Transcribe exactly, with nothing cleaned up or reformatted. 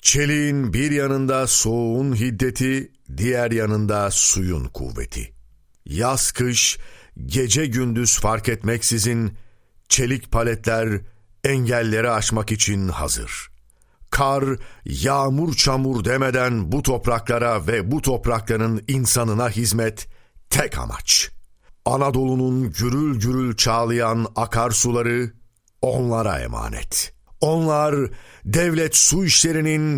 Çeliğin bir yanında soğuğun hiddeti, diğer yanında suyun kuvveti. Yaz kış, gece gündüz fark etmeksizin çelik paletler engelleri aşmak için hazır. Kar, yağmur çamur demeden bu topraklara ve bu toprakların insanına hizmet tek amaç. Anadolu'nun gürül gürül çağlayan akarsuları onlara emanet. Onlar devlet su işlerinin